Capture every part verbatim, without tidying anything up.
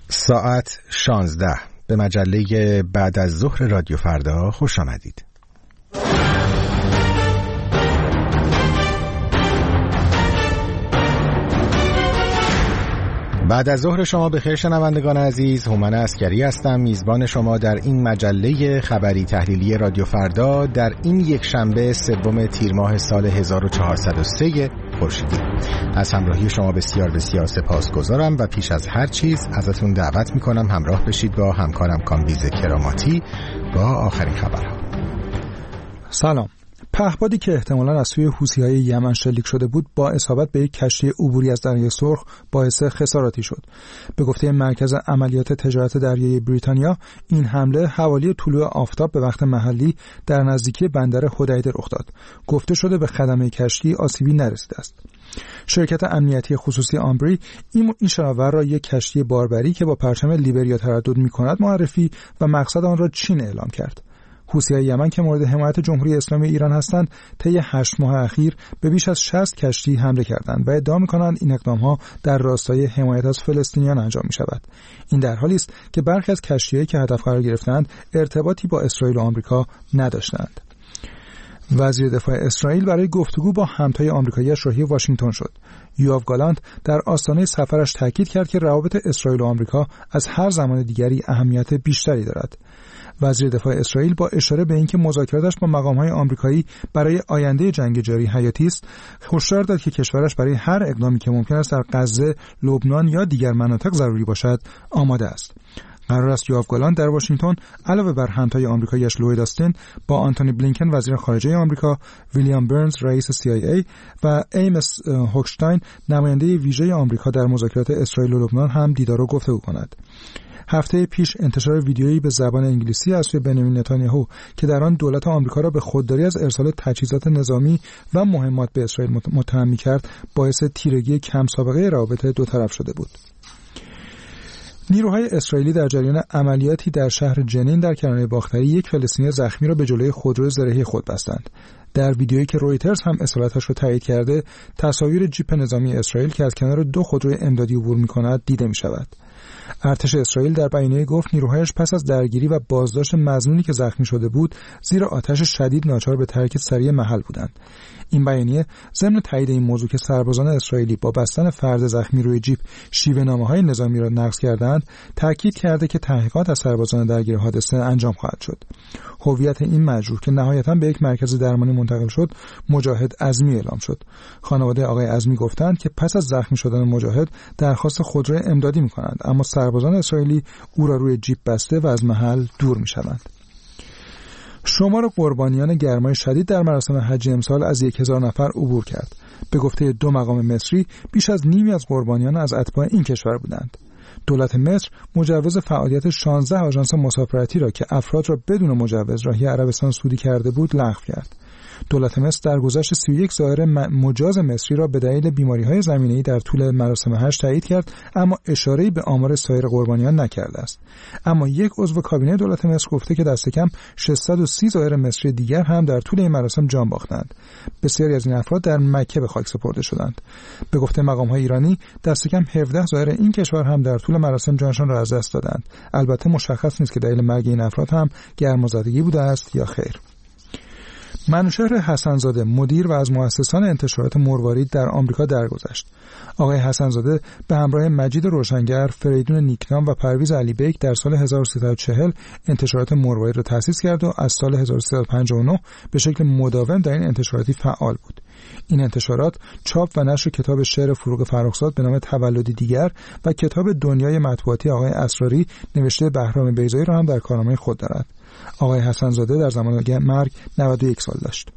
ساعت شانزده به مجله بعد از ظهر رادیو فردا خوش آمدید. بعد از ظهر شما بخیر شنوندگان عزیز، هومن عسکری هستم، میزبان شما در این مجله خبری تحلیلی رادیو فردا در این یک شنبه سوم تیر ماه سال هزار و چهارصد و سه خورشیدی. از همراهی شما بسیار بسیار سپاسگزارم و پیش از هر چیز ازتون دعوت میکنم همراه بشید با همکارم کامبیز کراماتی با آخرین خبرها. سلام. پهپادی که احتمالاً از سوی حوثی‌های یمن شلیک شده بود با اصابت به یک کشتی عبوری از دریای سرخ باعث خساراتی شد. به گفته مرکز عملیات تجارت دریایی بریتانیا، این حمله حوالی طلوع آفتاب به وقت محلی در نزدیکی بندر حدیده رخ داد. گفته شده به خدمه کشتی آسیبی نرسیده است. شرکت امنیتی خصوصی آمبری این شناور را یک کشتی باربری که با پرچم لیبریا تردد می‌کند معرفی و مقصد آن را چین اعلام کرد. حوثی‌های یمن که مورد حمایت جمهوری اسلامی ایران هستند، طی هشت ماه اخیر به بیش از شصت کشتی حمله کردند و ادعا می‌کنند این اقدام‌ها در راستای حمایت از فلسطینیان انجام می‌شود. این در حالی است که برخی از کشتی‌هایی که هدف قرار گرفتند ارتباطی با اسرائیل و آمریکا نداشتند. وزیر دفاع اسرائیل برای گفتگو با همتای آمریکایی‌اش راهی واشنگتن شد. یوآف گالانت در آستانه سفرش تاکید کرد که روابط اسرائیل و آمریکا از هر زمان دیگری اهمیت بیشتری دارد. وزیر دفاع اسرائیل با اشاره به اینکه مذاکراتش با مقام‌های آمریکایی برای آینده جنگ جاری حیاتی است، هشدار داد که کشورش برای هر اقدامی که ممکن است در غزه، لبنان یا دیگر مناطق ضروری باشد، آماده است. قرار است یوآف گالانت در واشنگتن علاوه بر همتای آمریکایی‌اش لوید آستین با آنتونی بلینکن وزیر خارجه آمریکا، ویلیام برنز رئیس سی آی ای و ایمس هوکشتاین نماینده ویژه آمریکا در مذاکرات اسرائیل و لبنان هم دیدار و گفتگو کند. هفته پیش انتشار ویدیویی به زبان انگلیسی از سوی بنیامین نتانیاهو که در آن دولت آمریکا را به خودداری از ارسال تجهیزات نظامی و مهمات به اسرائیل متهم می‌کرد، باعث تیرگی کم سابقه روابط دو طرف شده بود. نیروهای اسرائیلی در جریان عملیاتی در شهر جنین در کرانه باختری یک فلسطینی زخمی را به جلوی خودرو زرهی خود بستند. در ویدیویی که رویترز هم اصالتش را تایید کرده، تصاویر جیپ نظامی اسرائیل که از کنار دو خودروی امدادی عبور می‌کند دیده می‌شود. ارتش اسرائیل در بیانیه گفت نیروهایش پس از درگیری و بازداشت مظنونی که زخمی شده بود، زیر آتش شدید ناچار به ترک سریع محل بودند. این بیانیه ضمن تایید این موضوع که سربازان اسرائیلی با بستن فرد زخمی روی جیپ شیوه‌نامه‌های نظامی را نقض کردند، تاکید کرده که تحقیقات از سربازان درگیر حادثه انجام خواهد شد. هویت این مجروح که نهایتاً به یک مرکز درمانی منتقل شد، مجاهد عزمی اعلام شد. خانواده آقای عزمی گفتند که پس از زخمی شدن مجاهد درخواست خودروی امدادی می‌کنند، اما سربازان اسرائیلی او را روی جیپ بسته و از محل دور می‌شوند. شمار قربانیان گرمای شدید در مراسم حج امسال از یک هزار نفر عبور کرد. به گفته دو مقام مصری، بیش از نیمی از قربانیان از اتباع این کشور بودند. دولت مصر مجوز فعالیت شانزده آژانس مسافرتی را که افراد را بدون مجوز راهی عربستان سعودی کرده بود لغو کرد. دولت مصر در گذشت سی و یک زائر مجاز مصری را به دلیل بیماری‌های زمینه‌ای در طول مراسم حج تایید کرد، اما اشاره‌ای به آمار سایر قربانیان نکرده است. اما یک عضو کابینه دولت مصر گفته که دست کم ششصد و سی زائر مصری دیگر هم در طول این مراسم جان باختند. بسیاری از این افراد در مکه به خاک سپرده شدند. به گفته مقام‌های ایرانی، دست کم هفده زائر این کشور هم در طول مراسم جانشان را از دست دادند. البته مشخص نیست که دلیل مرگ این افراد هم گرمازدگی بوده است یا خیر. منوشهر حسن‌زاده مدیر و از مؤسسان انتشارات مروارید در آمریکا درگذشت. آقای حسن‌زاده به همراه مجید روشنگر، فریدون نیکنام و پرویز علی بیک در سال هزار و سیصد و چهل انتشارات مروارید را تأسیس کرد و از سال هزار و سیصد و پنجاه و نه به شکل مداوم در این انتشاراتی فعال بود. این انتشارات چاپ و نشر کتاب شعر فروغ فرخزاد به نام تولدی دیگر و کتاب دنیای مطبوعاتی آقای اسراری نوشته بهرام بیضایی را هم در کارنامه خود دارد. آقای حسن‌زاده در زمان مرگ نود و یک سال داشت.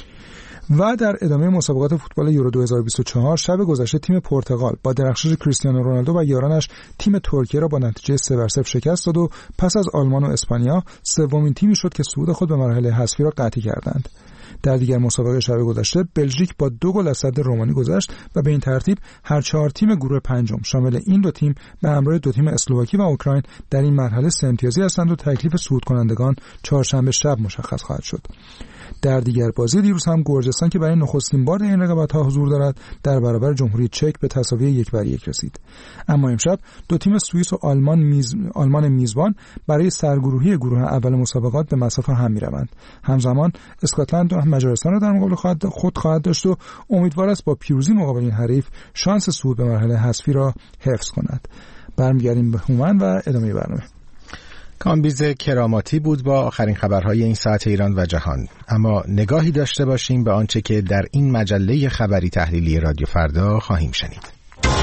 و در ادامه مسابقات فوتبال یورو دو هزار و بیست و چهار شب گذشته تیم پرتغال با درخشش کریستیانو رونالدو و یارانش تیم ترکیه را با نتیجه سه بر صفر شکست داد و پس از آلمان و اسپانیا سومین تیمی شد که صعود خود به مراحل حذفی را قطعی کردند. در دیگر مسابقه شب گذشته بلژیک با دو گل از صد رومانی گذشت و به این ترتیب هر چهار تیم گروه پنجم شامل این دو تیم به همراه دو تیم اسلواکی و اوکراین در این مرحله سه امتیازی هستند و تکلیف صعود کنندگان چهارشنبه شب مشخص خواهد شد. در دیگر بازی دیروز هم گرجستان که برای نخستین بار در این رقابت‌ها حضور دارد در برابر جمهوری چک به تساوی یک بر یک رسید. اما امشب دو تیم سوئیس و آلمان میز... آلمان میزبان برای سرگروهی گروه اول مسابقات به مسافه هم می‌روند. همزمان اسکاتلند و مجارستان را در مقابل خود خواهد داشت و امیدوار است با پیروزی مقابل این حریف شانس صعود به مرحله حذفی را حفظ کند. برمیگردیم به هومن و ادامه برنامه. کامبیز کراماتی بود با آخرین خبرهای این ساعت ایران و جهان. اما نگاهی داشته باشیم به آنچه که در این مجله خبری تحلیلی رادیو فردا خواهیم شنید.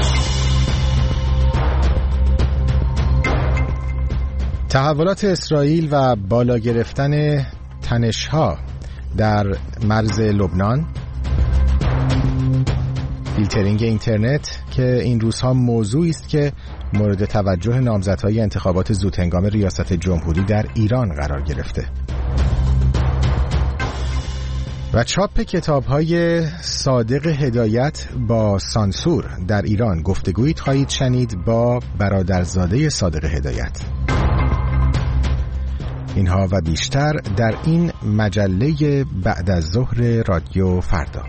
تحولات اسرائیل و بالا گرفتن تنش‌ها در مرز لبنان، فیلترینگ اینترنت که این روزها موضوعی است که مورد توجه نامزدهای انتخابات زودهنگام ریاست جمهوری در ایران قرار گرفته و چاپ کتاب‌های صادق هدایت با سانسور در ایران. گفتگویی خواهید شنید با برادرزاده صادق هدایت. اینها و بیشتر در این مجله بعد از ظهر رادیو فردا.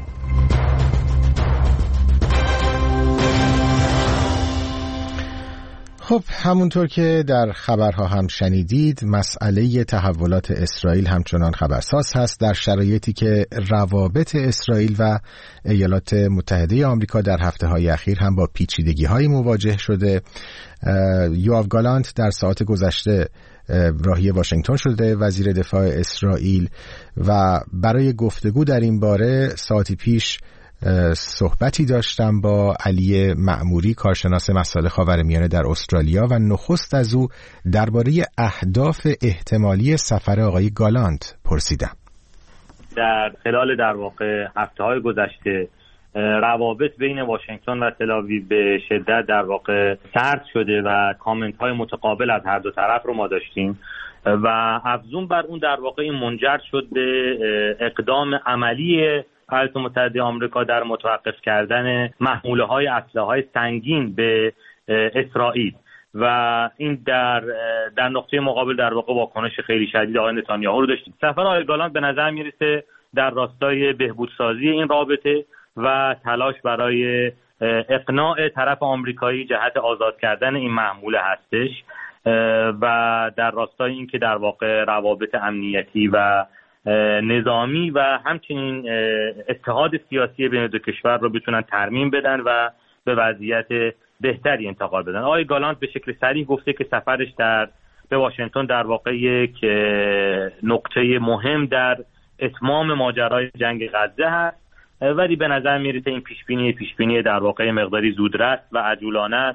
خب همونطور که در خبرها هم شنیدید، مسئله تحولات اسرائیل همچنان خبرساز هست در شرایطی که روابط اسرائیل و ایالات متحده آمریکا در هفته‌های اخیر هم با پیچیدگی‌های مواجه شده. یوآف گالانت در ساعات گذشته راهی واشنگتن شده، وزیر دفاع اسرائیل، و برای گفتگو در این باره ساعتی پیش صحبتی داشتم با علی معموری، کارشناس مسائل خاورمیانه در استرالیا، و نخست از او درباره اهداف احتمالی سفر آقای گالانت پرسیدم. در خلال در واقع هفته‌های گذشته روابط بین واشنگتن و تل‌آویو به شدت در واقع سرد شده و کامنت‌های متقابل از هر دو طرف رو ما داشتیم و افزون بر اون در واقع این منجر شد به اقدام عملی ایالات متحده آمریکا در متوقف کردن محموله‌های اسلحه‌های سنگین به اسرائیل و این در در نقطه مقابل در واقع واکنش خیلی شدید آقای نتانیاهو رو داشتیم. سفر آقای گالانت به نظر میرسه در راستای بهبودسازی این رابطه و تلاش برای اقناع طرف آمریکایی جهت آزاد کردن این محموله هستش و در راستای این که در واقع روابط امنیتی و نظامی و همچنین اتحاد سیاسی بین دو کشور رو بتونن ترمیم بدن و به وضعیت بهتری انتقال بدن. آقای گالانت به شکل صریح گفته که سفرش در به واشنگتن در واقع یک نقطه مهم در اتمام ماجرای جنگ غزه هست، ولی به نظر میرسه این پیشبینی پیشبینی در واقع مقداری زودرس و عجولانه است.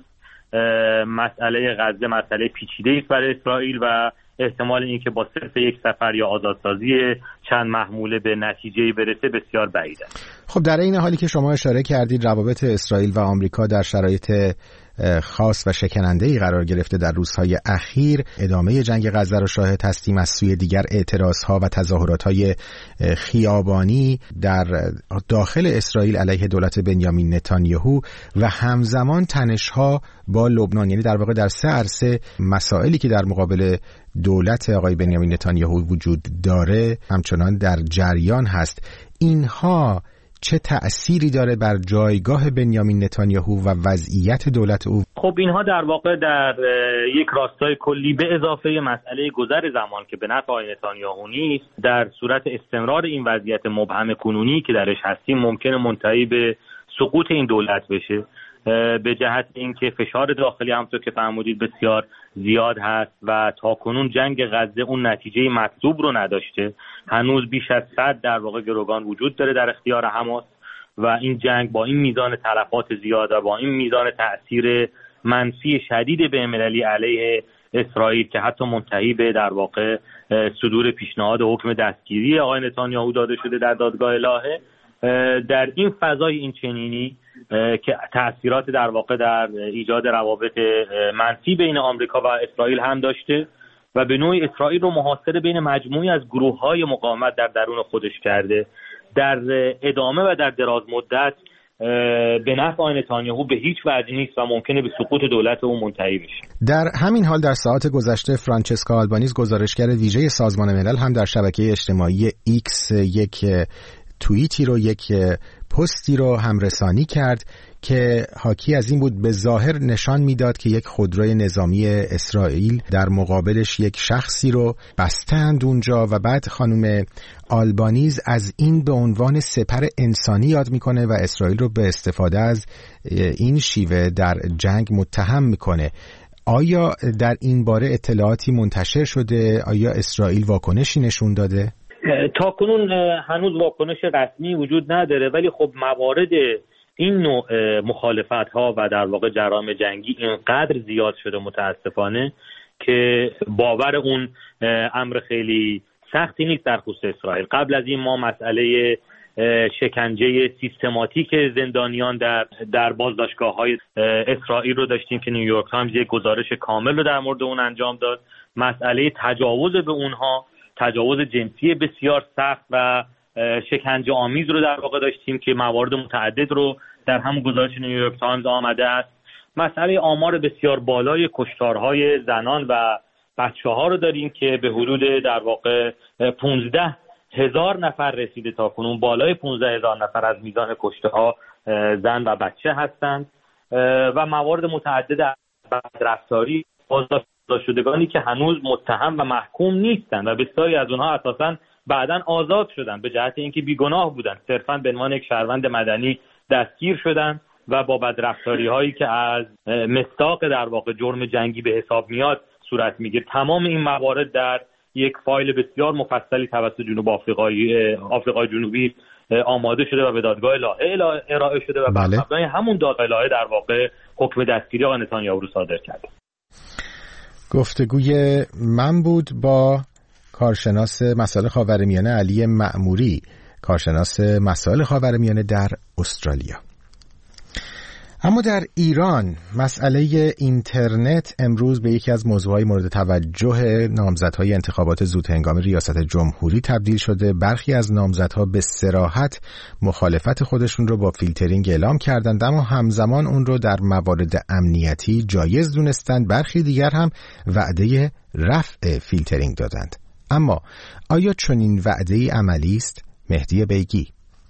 مسئله غزه مسئله پیچیده‌ای است برای اسرائیل و احتمال اینکه با صرف یک سفر یا آزادسازی چند محموله به نتیجه‌ای برسه بسیار بعید است. خب در این حالی که شما اشاره کردید روابط اسرائیل و آمریکا در شرایط خاص و شکننده‌ای قرار گرفته در روزهای اخیر، ادامه جنگ غزه را شاهد هستیم. از سوی دیگر اعتراضها و تظاهرات‌های خیابانی در داخل اسرائیل علیه دولت بنیامین نتانیاهو و همزمان تنش‌ها با لبنان، یعنی در واقع در سه عرصه مسائلی که در مقابل دولت آقای بنیامین نتانیاهو وجود داره همچنان در جریان هست. اینها چه تأثیری داره بر جایگاه بنیامین نتانیاهو و وضعیت دولت او؟ خب اینها در واقع در یک راستای کلی به اضافه مسئله گذر زمان که به نفع آقای نتانیاهو نیست، در صورت استمرار این وضعیت مبهم کنونی که درش هستیم ممکنه منتهی به سقوط این دولت بشه، به جهت اینکه فشار داخلی همونطور که فرمودید بسیار زیاد هست و تاکنون جنگ غزه اون نتیجه مطلوب رو نداشته. هنوز بیش از صد در واقع گروگان وجود داره در اختیار حماس و این جنگ با این میزان تلفات زیاد و با این میزان تأثیر منفی شدید بین‌المللی علیه اسرائیل که حتی منتهی به در واقع صدور پیشنهاد حکم دستگیری آقای نتانیاهو داده شده در دادگاه الهه، در این فضای این چنینی که تأثیرات در واقع در ایجاد روابط منفی بین آمریکا و اسرائیل هم داشته و به نوعی اسرائیل رو محاصره بین مجموعی از گروه‌های مقاومت در درون خودش کرده در ادامه و در دراز مدت به نفع آقای نتانیاهو به هیچ وجه نیست و ممکنه به سقوط دولت او منتهی بشه. در همین حال در ساعات گذشته فرانچسکا آلبانیز گزارشگر ویژه سازمان ملل هم در شبکه اجتماعی ایکس یک توییتی رو یک پستی رو هم رسانی کرد که حاکی از این بود به ظاهر نشان میداد که یک خودروی نظامی اسرائیل در مقابلش یک شخصی رو بستند اونجا و بعد خانم آلبانیز از این به عنوان سپر انسانی یاد میکنه و اسرائیل رو به استفاده از این شیوه در جنگ متهم میکنه. آیا در این باره اطلاعاتی منتشر شده؟ آیا اسرائیل واکنشی نشون داده؟ تا کنون هنوز واکنش رسمی وجود نداره، ولی خب موارد این نوع مخالفت ها و در واقع جرائم جنگی اینقدر زیاد شده متاسفانه که باور اون امر خیلی سختی نیست در خصوص اسرائیل. قبل از این ما مسئله شکنجه سیستماتیک زندانیان در در بازداشتگاه‌های اسرائیل رو داشتیم که نیویورک تایمز یک گزارش کامل رو در مورد اون انجام داد. مسئله تجاوز به اونها، تجاوز جنسی بسیار سخت و شکنجه آمیز رو در واقع داشتیم که موارد متعدد رو در همون گزارش نیویورک تایمز آمده است. مسئله آمار بسیار بالای کشتارهای زنان و بچه‌ها رو داریم که به حدود در واقع پانزده هزار نفر رسیده تا کنون. بالای پانزده هزار نفر از میزان کشته‌ها زن و بچه هستند و موارد متعدد بدرفتاری بازداشت شدگانی که هنوز متهم و محکوم نیستند و بسیاری از اونها اساساً بعداً آزاد شدند به جهت اینکه بیگناه بودند، صرفاً به عنوان یک شهروند مدنی دستگیر شدند و با بدرفتاری هایی که از مصداق در واقع جرم جنگی به حساب میاد صورت میگیره. تمام این موارد در یک فایل بسیار مفصلی توسط جنوب آفریقای آفریقای جنوبی آماده شده و به دادگاه لاهه ارائه شده و بر مبنای همون دادگاه لاهه در واقع حکم دستگیری آقای نتانیاهو رو صادر کرده. گفتگوی من بود با کارشناس مسائل خاورمیانه علی مأموری، کارشناس مسائل خاورمیانه در استرالیا. اما در ایران مسئله اینترنت امروز به یکی از موضوعهای مورد توجه نامزدهای انتخابات زودهنگام ریاست جمهوری تبدیل شده. برخی از نامزدها به صراحت مخالفت خودشون رو با فیلترینگ اعلام کردند، اما همزمان اون رو در موارد امنیتی جایز دونستند. برخی دیگر هم وعده رفع فیلترینگ دادند. اما آیا چنین وعده‌ای عملی است؟ مهدی بیگی: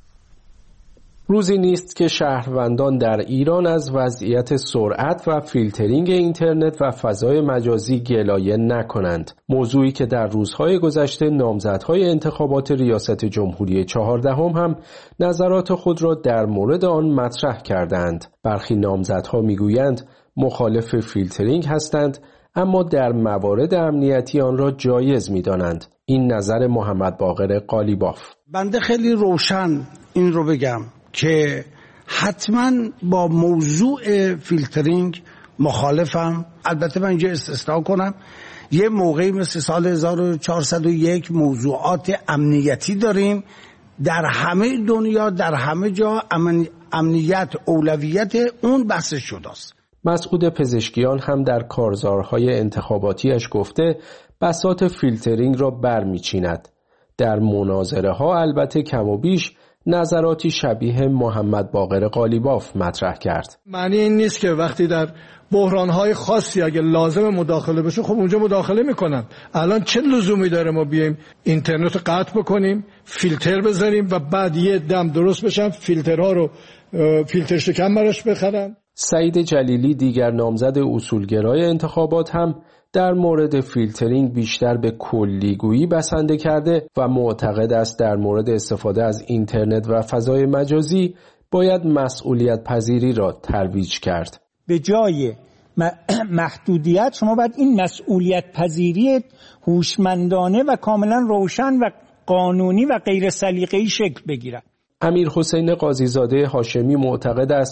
روزی نیست که شهروندان در ایران از وضعیت سرعت و فیلترینگ اینترنت و فضای مجازی گلایه نکنند. موضوعی که در روزهای گذشته نامزدهای انتخابات ریاست جمهوری چهاردهم هم نظرات خود را در مورد آن مطرح کردند. برخی نامزدها میگویند مخالف فیلترینگ هستند، اما در موارد امنیتی آن را جایز می‌دانند. این نظر محمد باقر قالیباف. بنده خیلی روشن این رو بگم که حتما با موضوع فیلترینگ مخالفم. البته من اینجا استثنا کنم، یه موقعی مثل سال هزار و چهارصد و یک موضوعات امنیتی داریم در همه دنیا، در همه جا امنیت اولویت اون بحث شده است. مسعود پزشکیان هم در کارزارهای انتخاباتیش گفته بساط فیلترینگ را برمی‌چیند. در مناظره ها البته کم و بیش نظراتی شبیه محمد باقر قالیباف مطرح کرد. معنی این نیست که وقتی در بحران‌های خاصی اگه لازم مداخله بشه خب اونجا مداخله میکنن. الان چه لزومی داره ما بیایم اینترنت رو قطع بکنیم، فیلتر بذاریم و بعد یه دم درست بشن فیلترها رو فیلتر شکن براش بخرن؟ سعید جلیلی دیگر نامزد اصولگرای انتخابات هم در مورد فیلترینگ بیشتر به کلیگویی بسنده کرده و معتقد است در مورد استفاده از اینترنت و فضای مجازی باید مسئولیت پذیری را ترویج کرد. به جای محدودیت شما باید این مسئولیت پذیری هوشمندانه و کاملا روشن و قانونی و غیر سلیقه‌ای شکل بگیرد. امیر حسین قاضیزاده هاشمی معتقد است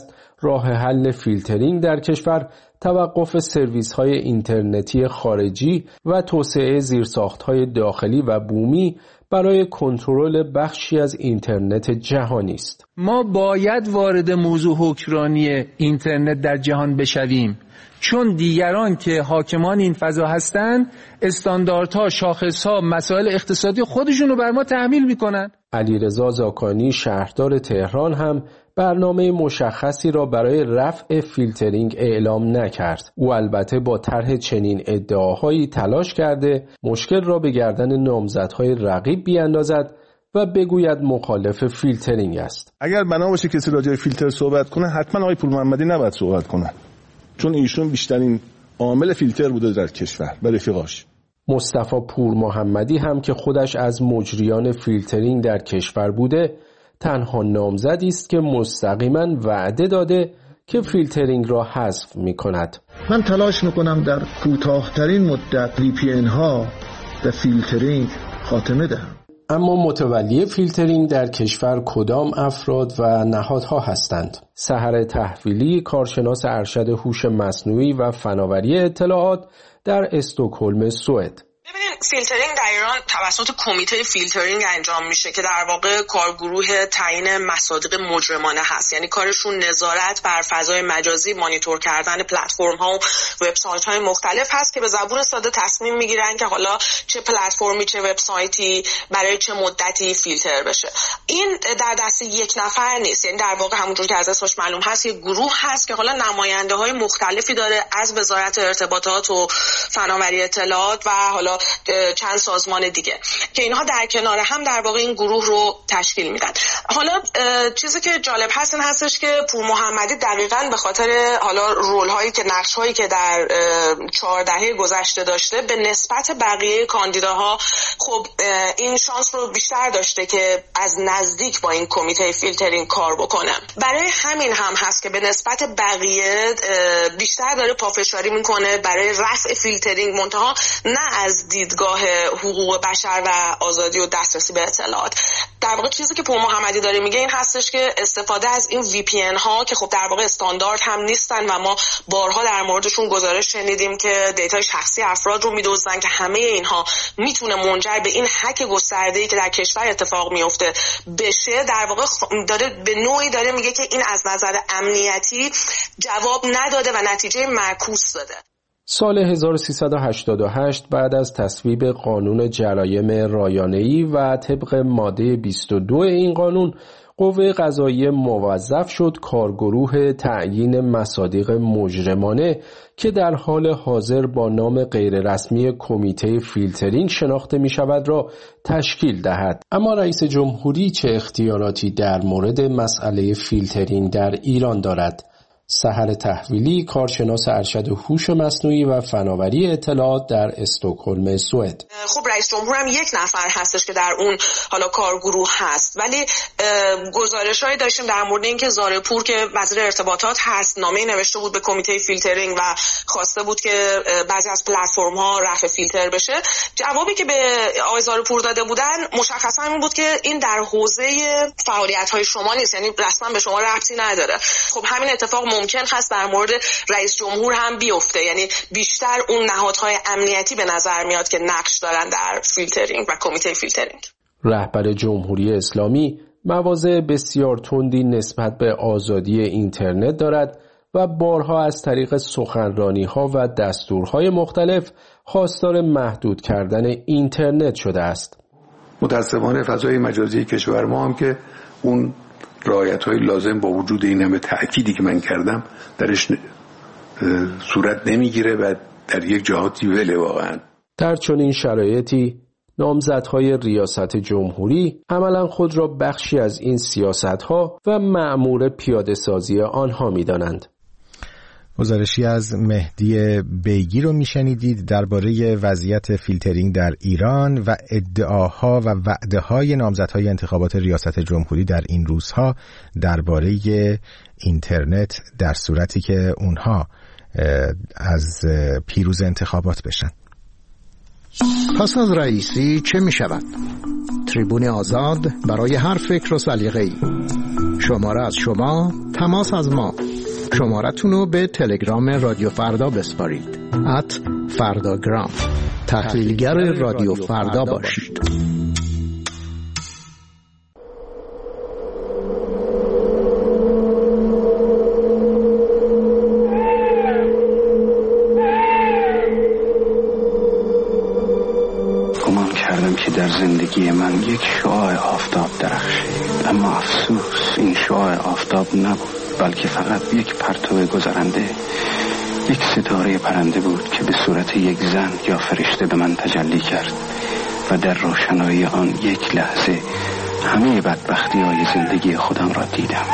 راه حل فیلترینگ در کشور توقف سرویس‌های اینترنتی خارجی و توسعه زیرساخت‌های داخلی و بومی برای کنترل بخشی از اینترنت جهانی است. ما باید وارد موضوع حکمرانی اینترنت در جهان بشویم، چون دیگران که حاکمان این فضا هستند استانداردها، شاخصها، مسائل اقتصادی خودشون رو بر ما تحمیل میکنن. علیرضا زاکانی شهردار تهران هم برنامه مشخصی را برای رفع فیلترینگ اعلام نکرد. او البته با طرح چنین ادعاهایی تلاش کرده مشکل را به گردن نامزدهای رقیب بیاندازد و بگوید مخالف فیلترینگ است. اگر بنا باشه کسی راجع به فیلتر صحبت کنه، حتما آقای پورمحمدی نباید صحبت کنه، چون ایشون بیشترین عامل فیلتر بوده در کشور به رفیقاش. مصطفی پورمحمدی هم که خودش از مجریان فیلترینگ در کشور بوده، تنها نامزدی است که مستقیما وعده داده که فیلترینگ را حذف می‌کند. من تلاش می‌کنم در کوتاه‌ترین مدت وی پی ان ها به فیلترینگ خاتمه دهم. اما متولی فیلترینگ در کشور کدام افراد و نهادها هستند؟ سحر تحویلی، کارشناس ارشد هوش مصنوعی و فناوری اطلاعات در استکهلم، سوئد. ببینید، فیلترینگ در ایران توسط کمیته فیلترینگ انجام میشه که در واقع کارگروه تعیین مصادیق مجرمانه هست. یعنی کارشون نظارت بر فضای مجازی، مانیتور کردن پلتفرم ها و وبسایت های مختلف هست که به زبون ساده تصمیم میگیرن که حالا چه پلتفرمی، چه وبسایتی برای چه مدتی فیلتر بشه. این در دست یک نفر نیست، یعنی در واقع همونجور که از اسمش معلوم هست یک گروه هست که حالا نماینده های مختلفی داره، از وزارت ارتباطات و فناوری اطلاعات و حالا چند سازمان دیگه که اینها در کنار هم در واقع این گروه رو تشکیل میدن. حالا چیزی که جالب هست این هستش که پورمحمدی دقیقاً به خاطر حالا رول هایی که نقش هایی که در چهار دهه گذشته داشته به نسبت بقیه کاندیداها خب این شانس رو بیشتر داشته که از نزدیک با این کمیته فیلترینگ کار بکنه. برای همین هم هست که به نسبت بقیه بیشتر داره پافشاری میکنه برای رفع فیلترینگ، منتها نه از دیدگاه حقوق بشر و آزادی و دسترسی به اطلاعات. در واقع چیزی که پورمحمدی داره میگه این هستش که استفاده از این وی پی ان ها که خب در واقع استاندارد هم نیستن و ما بارها در موردشون گزارش شنیدیم که دیتای شخصی افراد رو میدزدن، که همه اینها میتونه منجر به این هک گسترده‌ای که در کشور اتفاق میفته بشه. در واقع داره به نوعی داره میگه که این از نظر امنیتی جواب نداده و نتیجه معکوس داده. سال هزار و سیصد و هشتاد و هشت بعد از تصویب قانون جرایم رایانه‌ای و طبق ماده بیست و دو این قانون، قوه قضاییه موظف شد کارگروه تعیین مصادیق مجرمانه که در حال حاضر با نام غیررسمی کمیته فیلترینگ شناخته می شود را تشکیل دهد. اما رئیس جمهوری چه اختیاراتی در مورد مسئله فیلترینگ در ایران دارد؟ سحر تحویلی، کارشناس ارشد هوش مصنوعی و فناوری اطلاعات در استکهلم، سوئد. خب رئیس جمهور هم یک نفر هستش که در اون حالا کارگروه هست، ولی گزارش‌هایی داشتیم در مورد اینکه زارپور که وزیر ارتباطات هست نامه‌ای نوشته بود به کمیته فیلترینگ و خواسته بود که بعضی از پلتفرم‌ها رفع فیلتر بشه. جوابی که به آقای زارپور داده بودن مشخصا این بود که این در حوزه فعالیت‌های شما نیست، یعنی رسما به شما ربطی نداره. خب همین اتفاق ممکن هست در مورد رئیس جمهور هم بیفته، یعنی بیشتر اون نهادهای امنیتی به نظر میاد که نقش دارن در فیلترینگ و کمیته فیلترینگ. رهبر جمهوری اسلامی مواضع بسیار تندی نسبت به آزادی اینترنت دارد و بارها از طریق سخنرانی‌ها و دستورهای مختلف خواستار محدود کردن اینترنت شده است. متأسفانه فضای مجازی کشور ما هم که اون رعایت‌های لازم با وجود این همه تأکیدی که من کردم درش صورت نمیگیره و در یک جهاتی وله. واقعا در چنین شرایطی نامزدهای ریاست جمهوری عملا خود را بخشی از این سیاست‌ها و مأمور پیاده سازی آنها می‌دانند. گزارشی از مهدی بیگی رو میشنیدید درباره وضعیت فیلترینگ در ایران و ادعاها و وعده‌های نامزدهای انتخابات ریاست جمهوری در این روزها درباره اینترنت در صورتی که اونها از پیروز انتخابات بشن. پس از رئیسی چه می شود؟ تریبون آزاد برای هر فکر و سلیقه‌ای. شماره از شما، تماس از ما. شمارتون رو به تلگرام رادیو فردا بسپارید ات فرداگرام. تحلیلگر رادیو فردا باشید. گمان کردم که در زندگی من یک شعاع آفتاب درخشید، اما افسوس این شعاع آفتاب نبود، بلکه فقط یک پرتو گذرنده، یک ستاره پرنده بود که به صورت یک زن یا فرشته به من تجلی کرد و در روشنایی آن یک لحظه همه بدبختی‌های زندگی خودم را دیدم.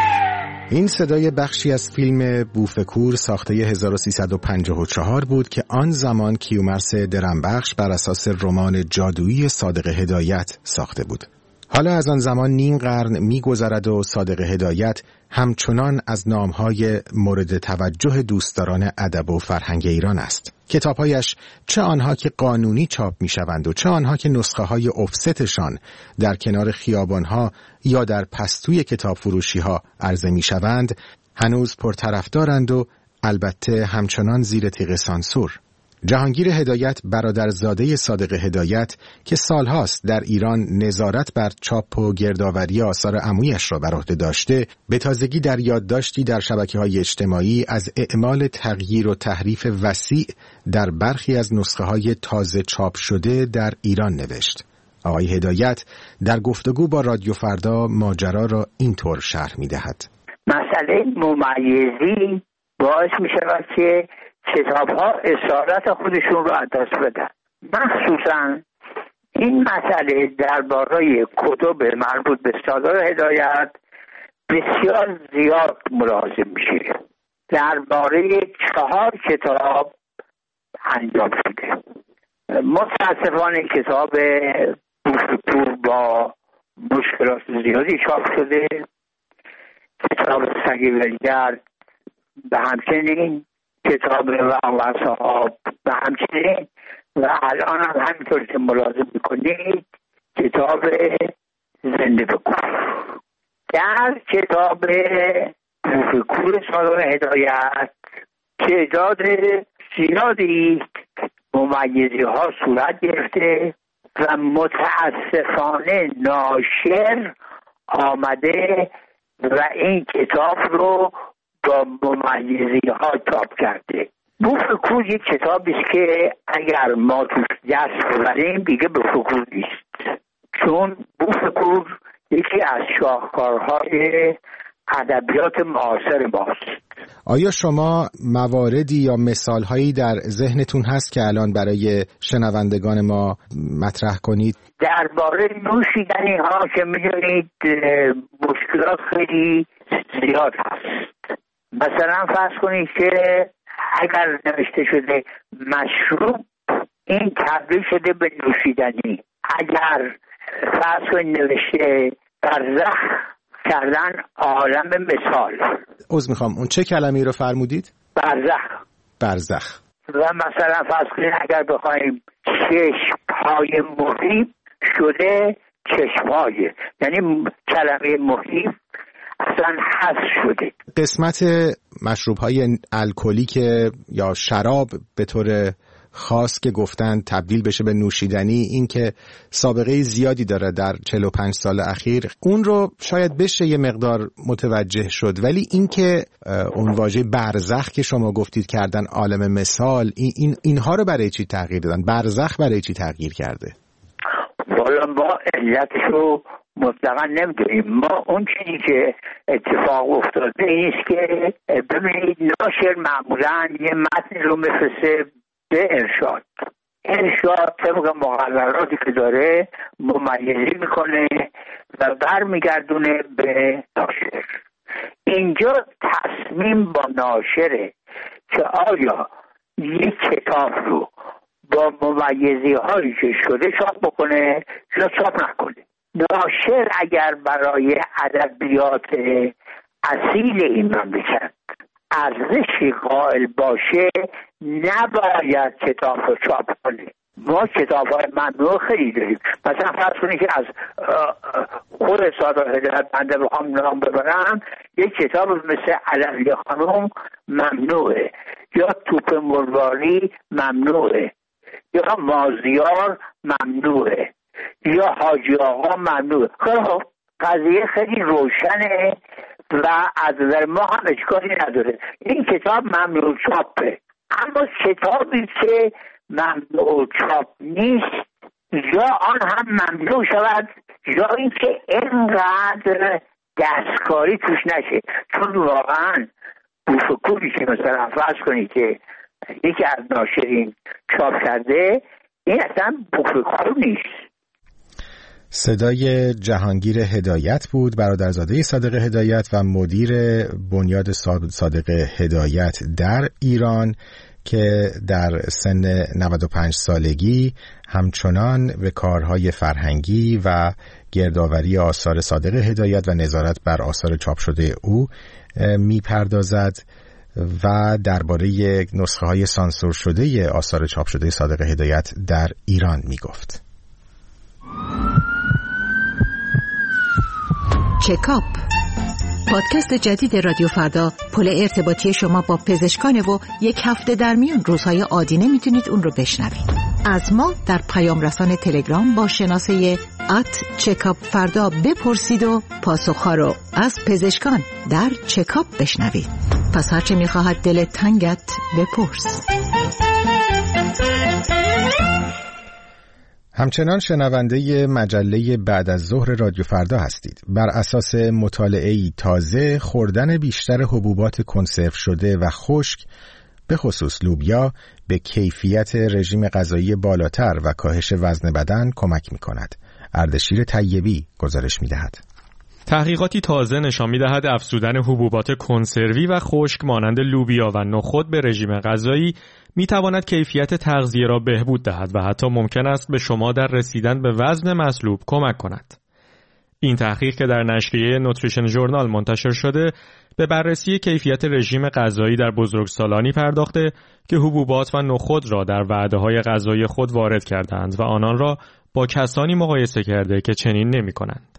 این صدای بخشی از فیلم بوفکور ساخته هزار و سیصد و پنجاه و چهار بود که آن زمان کیومرث درمبخش بر اساس رمان جادویی صادق هدایت ساخته بود. حالا از آن زمان نیم قرن می‌گذرد و صادق هدایت همچنان از نام‌های مورد توجه دوستداران ادب و فرهنگ ایران است. کتاب‌هایش، چه آنها که قانونی چاپ می‌شوند و چه آنها که نسخه‌های افستشان در کنار خیابان‌ها یا در پستوی کتاب فروشی‌ها عرضه می‌شوند، هنوز پرطرفدارند و البته همچنان زیر تیغ سانسور. جهانگیر هدایت، برادرزاده صادق هدایت که سالهاست در ایران نظارت بر چاپ و گردآوری آثار عمویش را بر عهده داشته، به تازگی در یادداشتی در شبکه‌های اجتماعی از اعمال تغییر و تحریف وسیع در برخی از نسخه‌های تازه چاپ شده در ایران نوشت. آقای هدایت در گفتگو با رادیو فردا ماجرا را اینطور شرح می‌دهد: مسئله ممیزی باعث می‌شود که کتاب‌ها اصالت خودشون رو از دست بدن. مخصوصاً این مسئله درباره کتب مربوط به صادق هدایت بسیار زیاد ملاحظه میشه. درباره چهار کتاب انجام شده. متاسفانه کتاب بوفکور با مشکلات زیادی چاپ شده. کتاب سگ ولگرد به همچنین، کتاب و صحاب به همچنین، و الان هم همینطور که ملاحظه میکنید کتاب زنده بکن. در کتاب بوفکور صادق هدایت تعداد زیادی ممیزی ها صورت گرفته و متاسفانه ناشر آمده و این کتاب رو با ممیزی ها چاپ کرده. بوفکور یک کتابی است که اگر ما توش دست ببریم دیگه بوفکور نیست، چون بوفکور یکی از شاهکارهای ادبیات معاصر ماست. آیا شما مواردی یا مثالهایی در ذهنتون هست که الان برای شنوندگان ما مطرح کنید؟ درباره نوشیدنی ها که میدونید مشکلات خیلی زیاد هست. مثلا فرض کنید که اگر نوشته شده مشروب، این تبدیل شده به نوشیدنی. اگر فرض کنید نوشته برزخ، کردن عالم مثال. عذر میخوام، اون چه کلمه‌ای رو فرمودید؟ برزخ. برزخ. و مثلا فرض کنید اگر بخوایم چشم‌های محیط شده چشم‌های، یعنی کلمه محیط اصلا حذف شده. قسمت مشروب‌های الکلیک یا شراب به طور خاص که گفتن تبدیل بشه به نوشیدنی، این که سابقه زیادی داره در چهل و پنج سال اخیر، اون رو شاید بشه یه مقدار متوجه شد، ولی این که اون واژه برزخ که شما گفتید کردن عالم مثال، این, این اینها رو برای چی تغییر دادن؟ برزخ برای چی تغییر کرده؟ والا ما علتشو مطلقا نمیدونیم. ما اون چیزی که اتفاق افتاده اینست که ببینید ناشر معمولا یه متن رو میفرسته به ارشاد. ارشاد طبق مقرراتی که داره ممیزی میکنه و برمیگردونه به ناشر. اینجا تصمیم با ناشره که آیا یک کتاب رو با ممیزی هایی که شده چاپ بکنه یا چاپ نکنه. ناشر اگر برای ادبیات اصیل این مملکت ارزشی قائل باشه نباید کتاب رو چاپ کنه. ما کتاب های ممنوع خیلی داریم. مثلا فرض کنید که از خود صادق هدایت بنده بخوام نام ببرم، یک کتاب مثل علوی خانم ممنوعه، یا توپ مرواری ممنوعه، یا مازیار ممنوعه، یا حاجی آقا ممنوعه. خب قضیه خیلی روشنه و از نظر ما هم اشکالی نداره. این کتاب ممنوع چاپه، اما کتابی که ممنوع چاپ نیست یا آن هم ممنوع شود یا اینکه اینقدر دستکاری توش نشه، چون واقعا بوفکوری که مثلا فرض کنید که یکی از ناشرین چاپ کرده، این اصلا بوفکور نیست. صدای جهانگیر هدایت بود، برادرزاده صادق هدایت و مدیر بنیاد صادق هدایت در ایران که در سن نود و پنج سالگی همچنان به کارهای فرهنگی و گردآوری آثار صادق هدایت و نظارت بر آثار چاپ شده او میپردازد و درباره نسخه های سانسور شده آثار چاپ شده صادق هدایت در ایران میگفت. چکاپ، پادکست جدید رادیو فردا، پل ارتباطی شما با پزشکان و یک هفته در میان روزهای عادی نمیتونید اون رو بشنوید. از ما در پیام رسان تلگرام با شناسه ات چکاپ فردا بپرسید و پاسخها رو از پزشکان در چکاپ بشنوید. پس هرچه میخواهد دل تنگت بپرس. همچنان شنونده مجله بعد از ظهر رادیو فردا هستید. بر اساس مطالعه‌ای تازه، خوردن بیشتر حبوبات کنسرو شده و خشک به خصوص لوبیا به کیفیت رژیم غذایی بالاتر و کاهش وزن بدن کمک می‌کند. اردشیر طیبی گزارش می‌دهد. تحقیقاتی تازه نشان می‌دهد افزودن حبوبات کنسروی و خشک مانند لوبیا و نخود به رژیم غذایی می‌تواند کیفیت تغذیه را بهبود دهد و حتی ممکن است به شما در رسیدن به وزن مطلوب کمک کند. این تحقیق که در نشریه نوتریشن ژورنال منتشر شده، به بررسی کیفیت رژیم غذایی در بزرگسالانی پرداخته که حبوبات و نخود را در وعده‌های غذایی خود وارد کردند و آنان را با کسانی مقایسه کرده که چنین نمی‌کنند.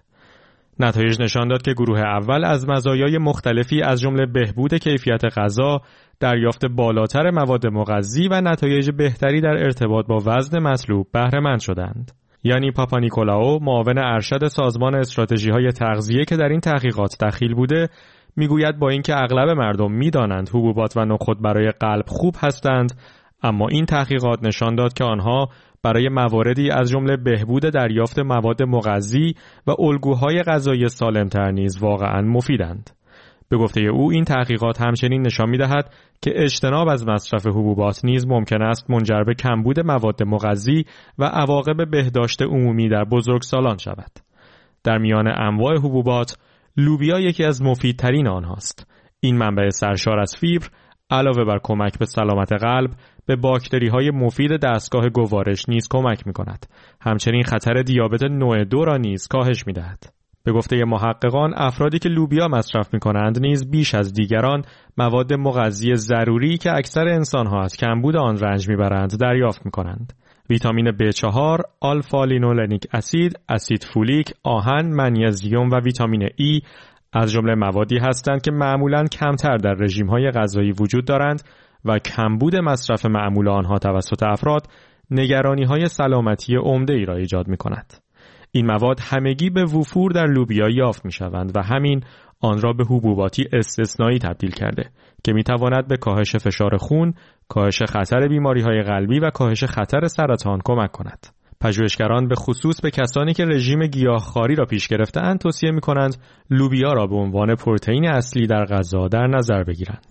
نتایج نشان داد که گروه اول از مزایای مختلفی از جمله بهبود کیفیت غذا، دریافت بالاتر مواد مغذی و نتایج بهتری در ارتباط با وزن مطلوب بهره مند شدند. یعنی پاپا نیکولاو، معاون ارشد سازمان استراتژی‌های تغذیه که در این تحقیقات دخیل بوده، میگوید با اینکه اغلب مردم میدانند حبوبات و نخود برای قلب خوب هستند، اما این تحقیقات نشان داد که آنها برای مواردی از جمله بهبود دریافت مواد مغذی و الگوهای غذایی سالم‌تر نیز واقعاً مفیدند. به گفته او این تحقیقات همچنین نشان می‌دهد که اجتناب از مصرف حبوبات نیز ممکن است منجر به کمبود مواد مغذی و عواقب بهداشت عمومی در بزرگسالان شود. در میان انواع حبوبات، لوبیا یکی از مفیدترین آنهاست. این منبع سرشار از فیبر علاوه بر کمک به سلامت قلب، به باکتری‌های مفید دستگاه گوارش نیز کمک می‌کند. همچنین خطر دیابت نوع دو را نیز کاهش می‌دهد. به گفته محققان، افرادی که لوبیا مصرف می‌کنند نیز بیش از دیگران مواد مغذی ضروری که اکثر انسان‌ها از کمبود آن رنج می‌برند دریافت می‌کنند. ویتامین بی چهار، آلفا لینولنیک اسید، اسید فولیک، آهن، منیزیم و ویتامین ای از جمله موادی هستند که معمولاً کمتر در رژیم‌های غذایی وجود دارند و کمبود مصرف معمول آنها توسط افراد نگرانی‌های سلامتی عمده‌ای را ایجاد می‌کند. این مواد همگی به وفور در لوبیا یافت می‌شوند و همین آن را به حبوباتی استثنایی تبدیل کرده که می‌تواند به کاهش فشار خون، کاهش خطر بیماری‌های قلبی و کاهش خطر سرطان کمک کند. پژوهشگران به خصوص به کسانی که رژیم گیاهخواری را پیش گرفته‌اند توصیه می‌کنند لوبیا را به عنوان پروتئین اصلی در غذا در نظر بگیرند.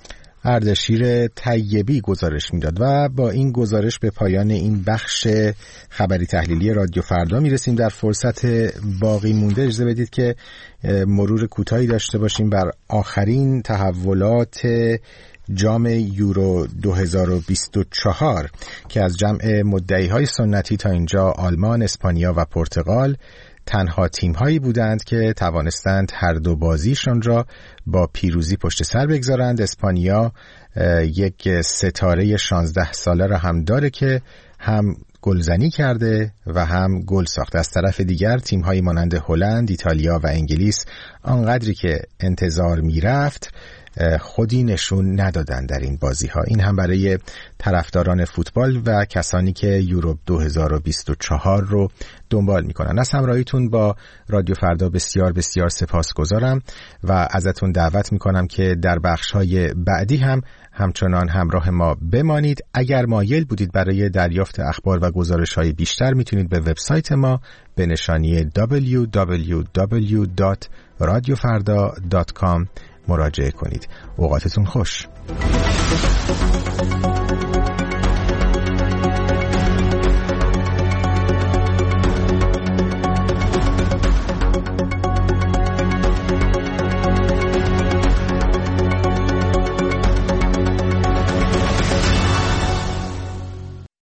اردشیر طیبی گزارش میداد و با این گزارش به پایان این بخش خبری تحلیلی رادیو فردا میرسیم. در فرصت باقی مونده اجازه بدید که مرور کوتاهی داشته باشیم بر آخرین تحولات جام یورو دو هزار و بیست و چهار که از جمع مدعی‌های سنتی تا اینجا آلمان، اسپانیا و پرتغال تنها تیم‌هایی بودند که توانستند هر دو بازیشان را با پیروزی پشت سر بگذارند. اسپانیا یک ستاره شانزده ساله را هم داره که هم گلزنی کرده و هم گل ساخته. از طرف دیگر تیم‌هایی مانند هلند، ایتالیا و انگلیس آنقدری که انتظار می‌رفت خودی نشون ندادن در این بازی‌ها. این هم برای طرفداران فوتبال و کسانی که یورو دو هزار و بیست و چهار رو دنبال می‌کنن. از همراهیتون با رادیو فردا بسیار بسیار سپاسگزارم و ازتون دعوت می‌کنم که در بخش‌های بعدی هم همچنان همراه ما بمانید. اگر مایل بودید برای دریافت اخبار و گزارش‌های بیشتر میتونید به وبسایت ما به نشانی دبلیو دبلیو دبلیو دات رادیو فردا دات کام مراجعه کنید. اوقاتتون خوش.